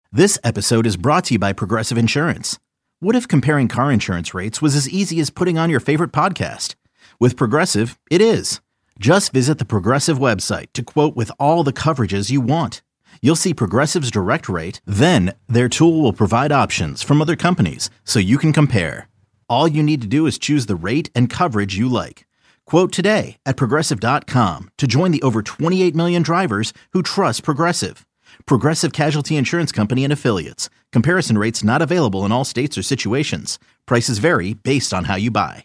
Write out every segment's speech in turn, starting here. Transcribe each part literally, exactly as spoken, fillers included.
This episode is brought to you by Progressive Insurance. What if comparing car insurance rates was as easy as putting on your favorite podcast? With Progressive, it is. Just visit the Progressive website to quote with all the coverages you want. You'll see Progressive's direct rate, then their tool will provide options from other companies so you can compare. All you need to do is choose the rate and coverage you like. Quote today at progressive dot com to join the over twenty-eight million drivers who trust Progressive. Progressive Casualty Insurance Company and Affiliates. Comparison rates not available in all states or situations. Prices vary based on how you buy.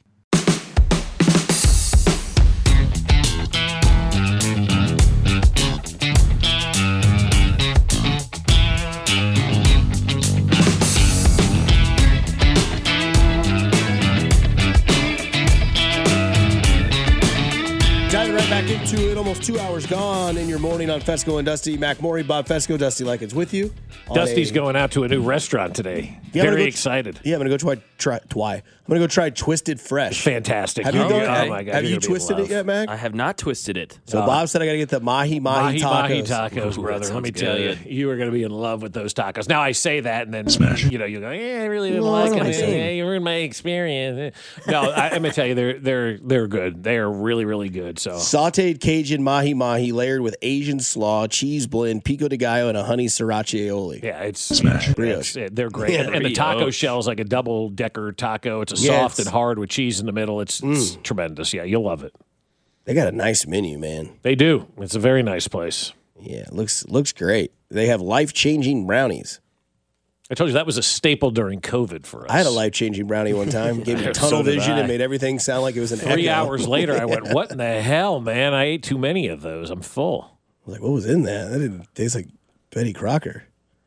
Back into it, almost two hours gone in your morning on Fesco and Dusty. Mac Maury, Bob Fesco, Dusty Likens with you. Dusty's a, going out to a new restaurant today. Yeah, Very go, excited. Yeah, I'm going to go try, try, try. I'm going to go try Twisted Fresh. Fantastic. Have you, oh, done, okay. oh my God, have you twisted it yet, Mac? I have not twisted it. So uh, Bob said I got to get the mahi mahi, mahi tacos. Mahi tacos, Ooh, brother. Let me good. tell you, you are going to be in love with those tacos. Now I say that, and then Smash. you know you go, yeah, I really didn't Well, like what it. am I Yeah, you ruined my experience. No, I, I'm going to tell you, they're they're they're good. They are really really good. So sautéed Cajun mahi mahi layered with Asian slaw, cheese blend, pico de gallo, and a honey sriracha aioli. yeah, it's Smash. It's, they're great. Yeah, and, and the taco brioche. shell is like a double decker taco. It's a Yeah, soft it's- and hard with cheese in the middle. It's, it's tremendous. Yeah, you'll love it. They got a nice menu, man. They do. It's a very nice place. Yeah, looks looks great. They have life changing brownies. I told you that was a staple during COVID for us. I had a life changing brownie one time. Gave me tunnel So did vision I. and made everything sound like it was an Three echo. hours later, I went, what in the hell, man? I ate too many of those. I'm full. I was like, what was in that? That didn't taste like Betty Crocker.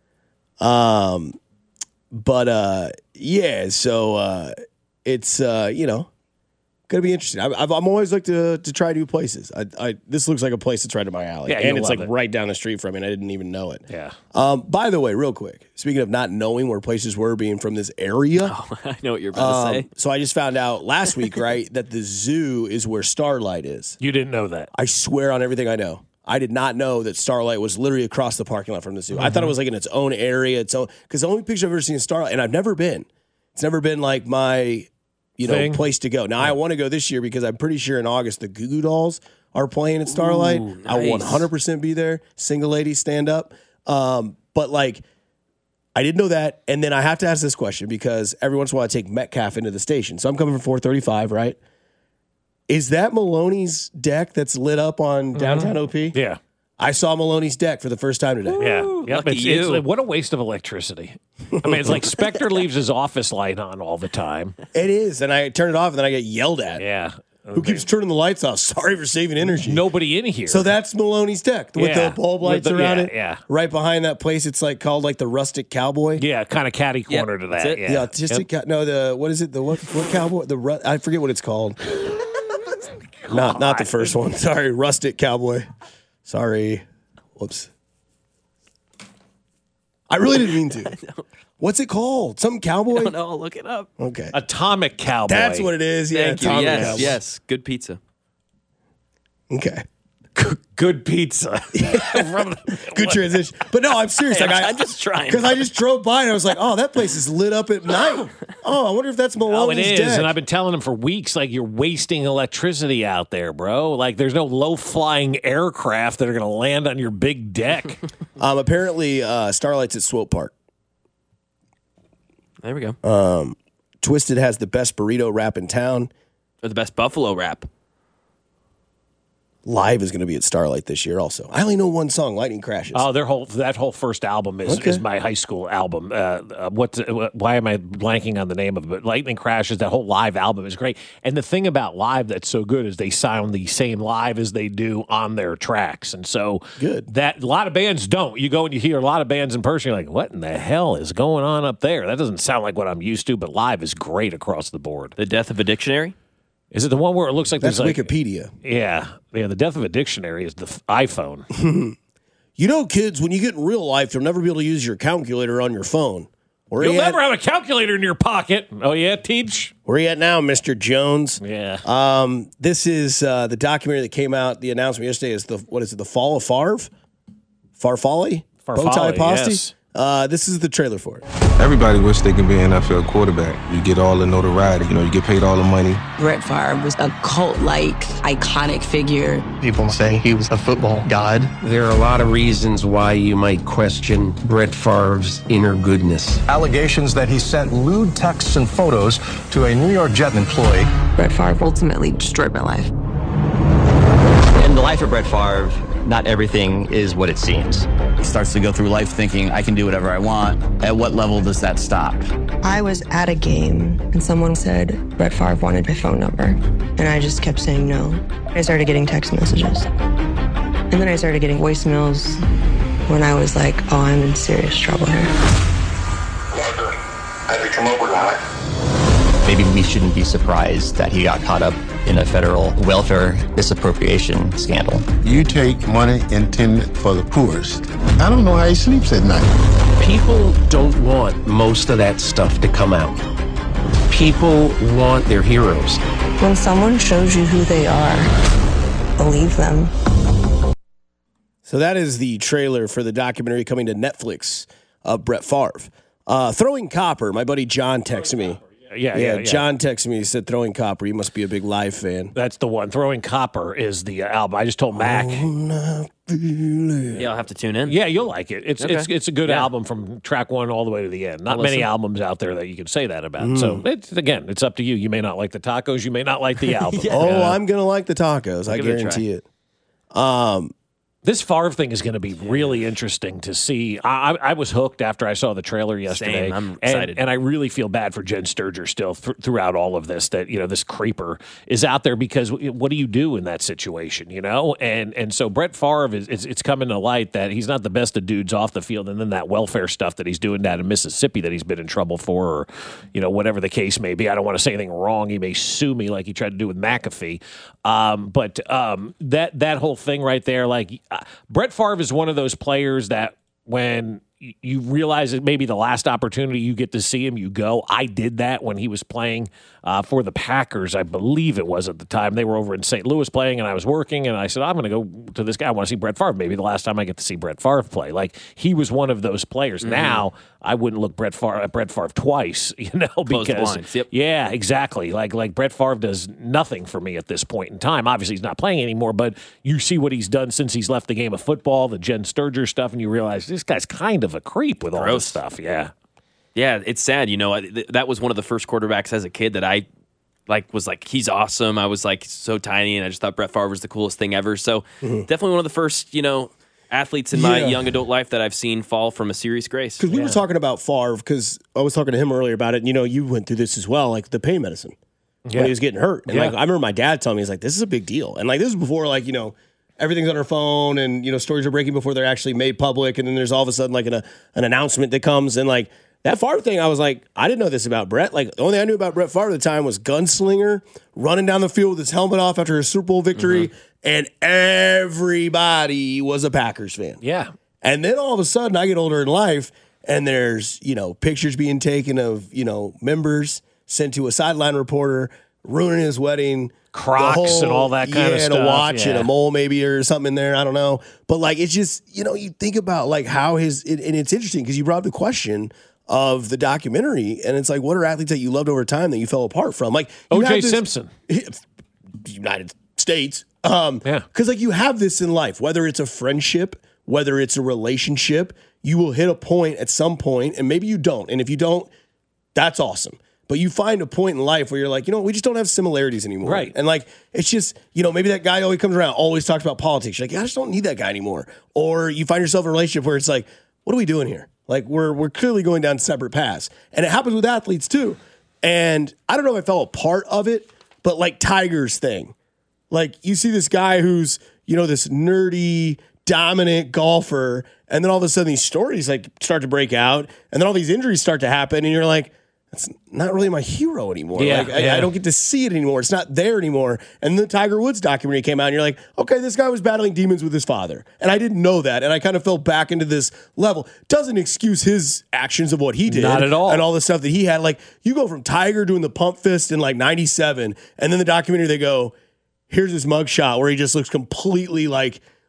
Um, but uh, yeah, so uh, it's uh, you know, gonna be interesting. I've, I've I'm always looked to to try new places. I, I this looks like a place that's right in my alley, Yeah, and you'll it's love like it. right down the street from me. And I didn't even know it. Yeah. Um, by the way, real quick, speaking of not knowing where places were, being from this area. I know what you're about to Um, say. so I just found out last week, right, that the zoo is where Starlight is. You didn't know that. I swear on everything I know. I did not know that Starlight was literally across the parking lot from the zoo. Mm-hmm. I thought it was like in its own area, its own. Because the only picture I've ever seen of Starlight, and I've never been. It's never been like my, you know, Thing? place to go. Now I want to go this year because I'm pretty sure in August the Goo Goo Dolls are playing at Starlight. Ooh, I will nice. one hundred percent be there. Single lady stand up. Um, but like, I didn't know that, and then I have to ask this question because every once in a while I take Metcalf into the station. So I'm coming from four thirty-five, right? Is that Maloney's deck that's lit up on downtown O P? Yeah. I saw Maloney's deck for the first time today. Yeah. Yep. lucky It's, you. it's, what a waste of electricity. I mean, it's like Spectre leaves his office light on all the time. It is, and I turn it off, and then I get yelled at. Yeah. Who keeps turning the lights off? Sorry for saving energy. Nobody in here. So that's Maloney's deck with Yeah. the bulb With lights the- around yeah, it. yeah. Right behind that place, it's like called like the Rustic Cowboy. yeah, kind of catty Yep, corner to that's that. it. Yeah. The autistic cow- no, the what is it? The what what cowboy? The ru- I forget what it's called. not not the first one. Sorry, Rustic Cowboy. Sorry. Whoops. I really didn't mean to. What's it called? Some cowboy? Oh, no, look it up. Okay. Atomic Cowboy. That's what it is. Yeah, Thank you. Atomic Yes, Cowboy. yes. Good pizza. Okay. Good pizza. From the- Good transition. But no, I'm serious. Like I, I'm just trying. Because I just drove by and I was like, oh, that place is lit up at night. Oh, I wonder if that's Oh, it Maloney's is, deck. and I've been telling them for weeks, like, you're wasting electricity out there, bro. Like, there's no low-flying aircraft that are going to land on your big deck. um, apparently, uh, Starlight's at Swope Park. There we go. Uh, Twisted has the best burrito wrap in town. Or the best buffalo wrap. Live is going to be at Starlight this year also. I only know one song, Lightning Crashes. Oh, their whole that whole first album is, Okay. is my high school album. Uh, uh, what? Uh, why am I blanking on the name of it? But Lightning Crashes, that whole live album is great. And the thing about live that's so good is they sound the same live as they do on their tracks. And so Good. that a lot of bands don't. You go and you hear a lot of bands in person, you're like, what in the hell is going on up there? That doesn't sound like what I'm used to. But live is great across the board. The Death of a Dictionary? Is it the one where it looks like That's there's like Wikipedia. yeah, yeah? The Death of a Dictionary is the f- iPhone. You know, kids, when you get in real life, you'll never be able to use your calculator on your phone. Where You'll you never at? have a calculator in your pocket. Oh yeah, Teach. Where you at now, Mister Jones? Yeah. Um, this is uh, the documentary that came out. The announcement yesterday is the what is it? The Fall of Favre, Farfalle, Farfalle, Bowtie Posty. yes. Uh, this is the trailer for it. Everybody wish they could be an N F L quarterback. You get all the notoriety, you know, you get paid all the money. Brett Favre was a cult-like, iconic figure. People say he was a football god. There are a lot of reasons why you might question Brett Favre's inner goodness. Allegations that he sent lewd texts and photos to a New York Jet employee. Brett Favre ultimately destroyed my life. In the life of Brett Favre, not everything is what it seems. He starts to go through life thinking, I can do whatever I want. At what level does that stop? I was at a game and someone said Brett Favre wanted my phone number. And I just kept saying no. I started getting text messages. And then I started getting voicemails when I was like, oh, I'm in serious trouble here. Walker, have you come over tonight? Maybe we shouldn't be surprised that he got caught up in a federal welfare misappropriation scandal. You take money intended for the poorest. I don't know how he sleeps at night. People don't want most of that stuff to come out. People want their heroes. When someone shows you who they are, believe them. So that is the trailer for the documentary coming to Netflix of Brett Favre. Uh, Throwing Copper, my buddy John texted me. Yeah, yeah, yeah, yeah. John texted me. He said, Throwing Copper, you must be a big Live fan. That's the one. Throwing Copper is the uh, album. I just told Mac. Yeah, I'll have to tune in. Yeah, you'll like it. It's Okay. it's it's a good Yeah. album from track one all the way to the end. Not I'll many listen. albums out there that you can say that about. Mm. So it's again, it's up to you. You may not like the tacos. You may not like the album. Oh, Uh, I'm going to like the tacos. I give it a guarantee it. Um, This Favre thing is going to be really interesting to see. I, I, I was hooked after I saw the trailer yesterday. Same. I'm and, excited. and I really feel bad for Jen Sturger still th- throughout all of this, that, you know, this creeper is out there, because what do you do in that situation, you know? And and so Brett Favre, is, is it's coming to light that he's not the best of dudes off the field, and then that welfare stuff that he's doing down in Mississippi that he's been in trouble for, or, you know, whatever the case may be. I don't want to say anything wrong. He may sue me like he tried to do with McAfee. Um, but um, that, that whole thing right there, like uh, Brett Favre is one of those players that when y- you realize it may be the last opportunity you get to see him, you go. I did that when he was playing uh, for the Packers, I believe it was at the time. They were over in Saint Louis playing, and I was working, and I said, I'm going to go to this guy. I want to see Brett Favre. Maybe the last time I get to see Brett Favre play. Like, he was one of those players. Mm-hmm. Now, I wouldn't look Brett Favre, at Brett Favre twice, you know, Close the because blinds. Yep. yeah, exactly. Like like Brett Favre does nothing for me at this point in time. Obviously, he's not playing anymore, but you see what he's done since he's left the game of football, the Jen Sturger stuff, and you realize this guy's kind of a creep with all Gross. this stuff. Yeah. Yeah, it's sad. You know, I- th- that was one of the first quarterbacks as a kid that I like was like, he's awesome. I was like so tiny, and I just thought Brett Favre was the coolest thing ever. So definitely one of the first, you know, athletes in my Yeah. young adult life that I've seen fall from a serious grace. Because we were talking about Favre, because I was talking to him earlier about it. And, you know, you went through this as well, like the pain medicine Yeah. when he was getting hurt. And Yeah. like I remember my dad telling me, he's like, this is a big deal. And like this is before, like, you know, everything's on our phone, and you know, stories are breaking before they're actually made public. And then there's all of a sudden like an, an announcement that comes, and like that Favre thing, I was like, I didn't know this about Brett. Like the only thing I knew about Brett Favre at the time was gunslinger, running down the field with his helmet off after a Super Bowl victory, and everybody was a Packers fan. Yeah. And then all of a sudden, I get older in life, and there's, you know, pictures being taken of, you know, members sent to a sideline reporter, ruining his wedding. Crocs The and all that kind yeah, of and a stuff, watch and yeah. a mole maybe or something in there. I don't know. But like, it's just, you know, you think about like how his, it, and it's interesting because you brought up the question of the documentary, and it's like, what are athletes that you loved over time that you fell apart from? Like you O J have this- Simpson. United States. Um, Yeah. Because like you have this in life, whether it's a friendship, whether it's a relationship, you will hit a point at some point, and maybe you don't. And if you don't, that's awesome. But you find a point in life where you're like, you know, we just don't have similarities anymore. Right. And like, it's just, you know, maybe that guy always comes around, always talks about politics. You're like, yeah, I just don't need that guy anymore. Or you find yourself in a relationship where it's like, what are we doing here? Like we're we're clearly going down separate paths. And it happens with athletes too. And I don't know if I fell a part of it, but like Tiger's thing. Like you see this guy who's, you know, this nerdy, dominant golfer, and then all of a sudden these stories like start to break out, and then all these injuries start to happen, and you're like, that's not really my hero anymore. Yeah, like I, yeah. I don't get to see it anymore. It's not there anymore. And the Tiger Woods documentary came out, and you're like, okay, this guy was battling demons with his father. And I didn't know that. And I kind of fell back into this level. Doesn't excuse his actions of what he did. Not at all. And all the stuff that he had. Like, you go from Tiger doing the pump fist in like ninety-seven, and then the documentary, they go, here's this mugshot where he just looks completely like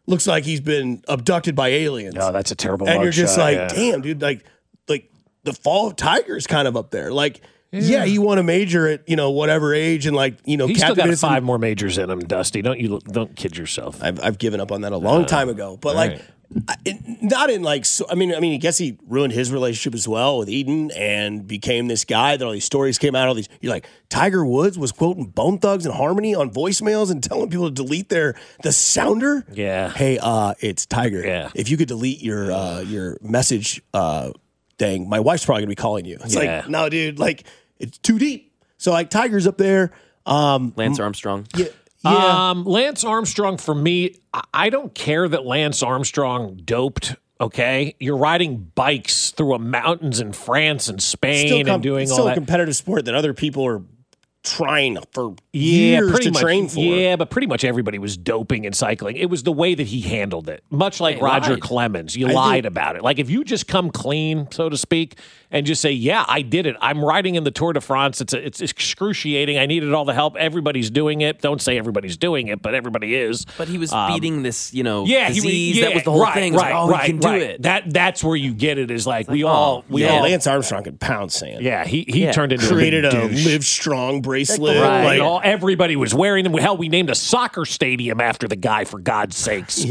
looks like he's been abducted by aliens. No, that's a terrible. And you're just shot, like, yeah. damn, dude, like, like the fall of Tiger is kind of up there. Like, yeah. yeah, he won a major at you know whatever age, and like you know, he's still got captivated five some- more majors in him, Dusty. Don't you don't kid yourself. I've, I've given up on that a long Uh, time ago, but like, right. I- it, not in like. So, I mean, I mean, I guess he ruined his relationship as well with Eden, and became this guy that all these stories came out. All these, you're like, Tiger Woods was quoting Bone Thugs and Harmony on voicemails and telling people to delete their the sounder. Yeah. Hey, uh, it's Tiger. Yeah. If you could delete your uh, your message uh, thing, my wife's probably gonna be calling you. It's Yeah. like, no, dude, like it's too deep. So like, Tiger's up there. Um, Lance Armstrong. yeah. Yeah. Um, Lance Armstrong, for me, I- I don't care that Lance Armstrong doped. Okay, you're riding bikes through a mountains in France and Spain Still com- and doing it's all still that. a competitive sport that other people are trying for Yeah, years pretty to much. train for. Yeah, but pretty much everybody was doping and cycling. It was the way that he handled it. Much like Yeah, he Roger lied. Clemens. You I lied think- about it. Like if you just come clean, so to speak, and just say, "Yeah, I did it. I'm riding in the Tour de France. It's a, it's excruciating. I needed all the help. Everybody's doing it. Don't say everybody's doing it, but everybody is." But he was Um, beating this, you know, Yeah, he disease. was, yeah, that was the whole right, thing. It was Right, like, oh, right, he can do right. it. That that's where you get it. Is like, we oh, all we Yeah, all Lance Armstrong could pound sand. yeah. He he Yeah. turned into Created a, a big douche. Live Strong bracelet. Right. Like, all, everybody was wearing them. Hell, we named a soccer stadium after the guy, for God's sakes.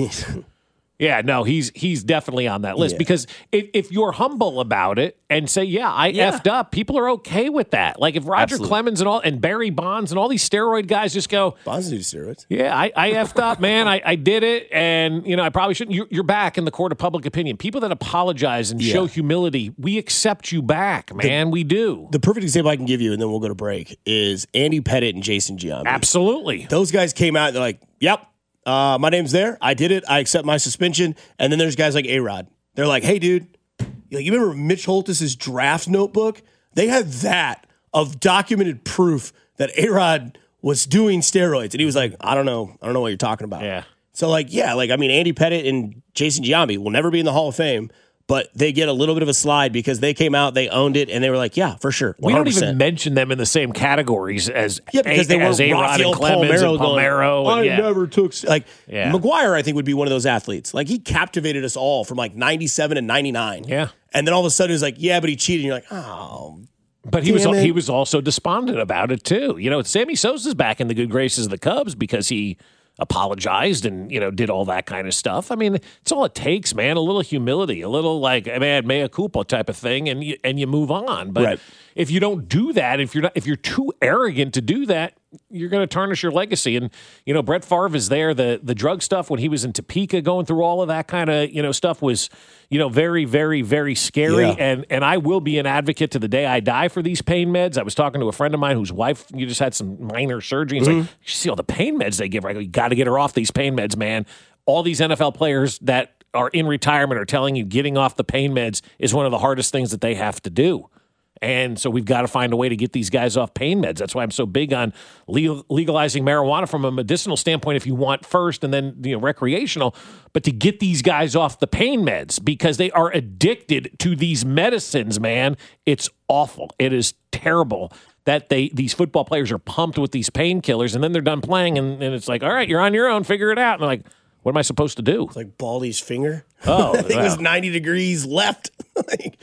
Yeah, no, he's he's definitely on that list Yeah. because if, if you're humble about it and say, yeah, I Yeah. effed up, people are okay with that. Like if Roger Absolutely. Clemens and all and Barry Bonds and all these steroid guys just go, Bonds do steroids. yeah, I, I effed up, man. I, I did it, and you know I probably shouldn't. You're, you're back in the court of public opinion. People that apologize and show Yeah. humility, we accept you back, man. we do. The perfect example I can give you, and then we'll go to break, is Andy Pettit and Jason Giambi. Absolutely. Those guys came out and they're like, yep, uh, my name's there. I did it. I accept my suspension. And then there's guys like A-Rod. They're like, hey, dude, you you remember Mitch Holtis's draft notebook? They had that of documented proof that A-Rod was doing steroids. And he was like, I don't know. I don't know what you're talking about. Yeah. So, like, yeah, like, I mean, Andy Pettit and Jason Giambi will never be in the Hall of Fame, but they get a little bit of a slide because they came out, they owned it, and they were like, yeah, for sure. We one hundred don't percent. even mention them in the same categories as Yeah, because A- they were as A-Rod Rafael and Clemens Palmeiro and going, Palmeiro. I and, yeah. never took like Yeah. McGuire. I think would be one of those athletes. Like he captivated us all from like ninety-seven and ninety-nine. Yeah. and then all of a sudden it's like, yeah, but he cheated. And you're like, oh, But he was damn it. he was also despondent about it too. You know, Sammy Sosa's back in the good graces of the Cubs because he apologized and, you know, did all that kind of stuff. I mean, it's all it takes, man. A little humility, a little like, man, mea culpa type of thing, and you, and you move on. But Right. if you don't do that, if you're not, if you're too arrogant to do that, you're going to tarnish your legacy. And, you know, Brett Favre is there. The the drug stuff when he was in Topeka going through all of that kind of, you know, stuff was, you know, very, very, very scary. Yeah. And and I will be an advocate to the day I die for these pain meds. I was talking to a friend of mine whose wife, you just had some minor surgery. He's like, you see all the pain meds they give her. I go, you got to get her off these pain meds, man. All these N F L players that are in retirement are telling you getting off the pain meds is one of the hardest things that they have to do. And so we've got to find a way to get these guys off pain meds. That's why I'm so big on legal, legalizing marijuana from a medicinal standpoint if you want first and then, you know, recreational, but to get these guys off the pain meds because they are addicted to these medicines, man. It's awful. It is terrible that they these football players are pumped with these painkillers and then they're done playing and, and it's like, all right, you're on your own, figure it out. And they're like, what am I supposed to do? It's like Baldy's finger. Oh, I think it was wow. ninety degrees left. Like,